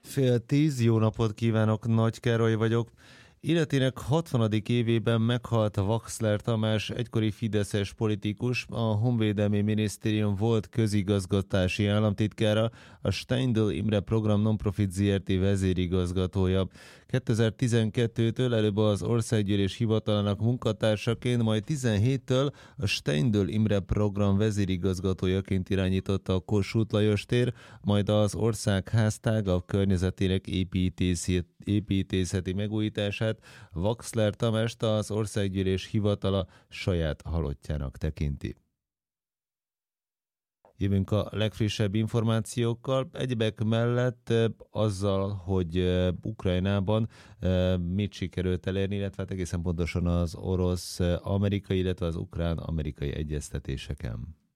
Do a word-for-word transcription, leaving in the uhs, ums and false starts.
Fél tíz, jó napot kívánok, Nagy Károly vagyok. Életének hatvanadik évében meghalt Vaxler Tamás, egykori fideszes politikus, a Honvédelmi Minisztérium volt közigazgatási államtitkára, a Steindl Imre Program Nonprofit zé er té vezérigazgatója. kétezer-tizenkettőtől előbb az Országgyűlés hivatalának munkatársaként, majd tizenhéttől a Steindl Imre Program vezérigazgatójaként irányította a Kossuth Lajos tér, majd az Országház tágabb környezetének építészeti, építészeti megújítását. Vaxler Tamást az Országgyűlés hivatala saját halottjának tekinti. Jövünk a legfrissebb információkkal, egyebek mellett azzal, hogy Ukrajnában mit sikerült elérni, illetve egészen pontosan az orosz-amerikai, illetve az ukrán-amerikai egyeztetéseken.